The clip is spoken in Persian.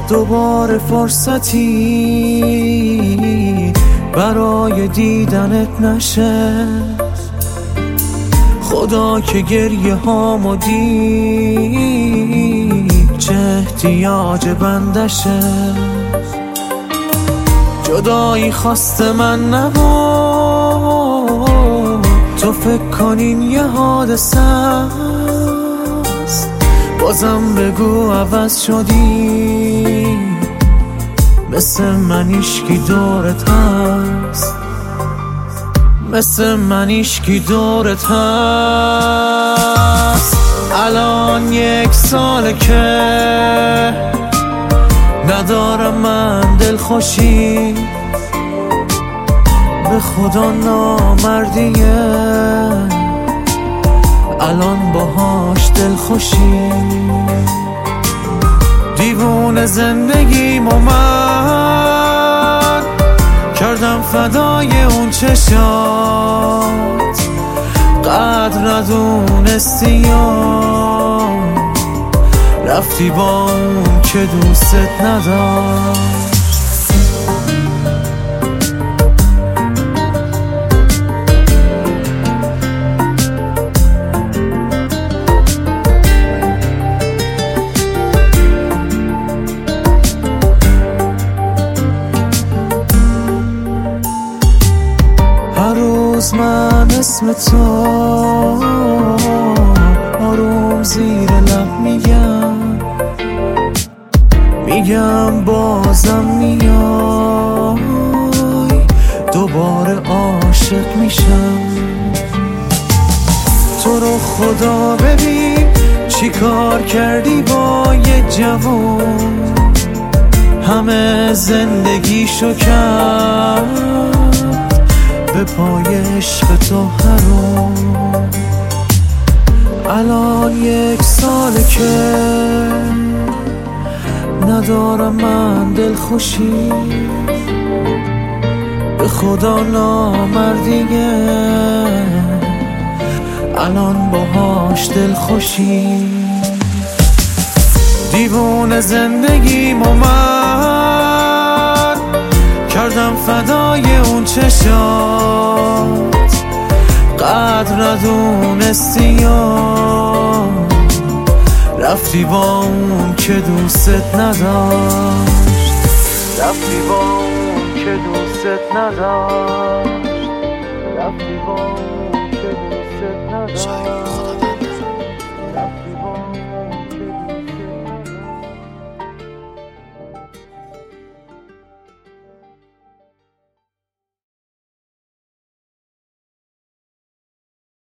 دوباره فرصتی برای دیدنت نشه. خدا که گریه هامو دید چه احتیاج بندشه. جدایی خواست من نبود، تو فکر کنین یه حادثه است. بازم بگو عوض شدی، مثل من ایشکی دورت هست، مثل من ایشکی دورت هست. الان 1 ساله که ندارم من دلخوشی، به خدا نامردیه الان باهاش دلخوشی. دیوونه زندگیم و من کردم فدای اون چشات، قدر ندونستی یا رفتی با اون که دوست نداشت. هر روز من اسم تو آروم زیر لب میگم بازم میای، دوباره عاشق میشم. تو رو خدا ببین چی کار کردی با یه جوون، همه زندگیشو کرد به پای عشق تو حروم. الان 1 ساله که ندارم من دلخوشی، به خدا نامردیه الان باهاش دلخوشی. دیوونه زندگیم و من کردم فدای اون چشات، قدر ندونستی یا رفتی با اون که دوست نداشت، رفتی با اون که دوست نداشت، رفتی با اون که دوست نداشت.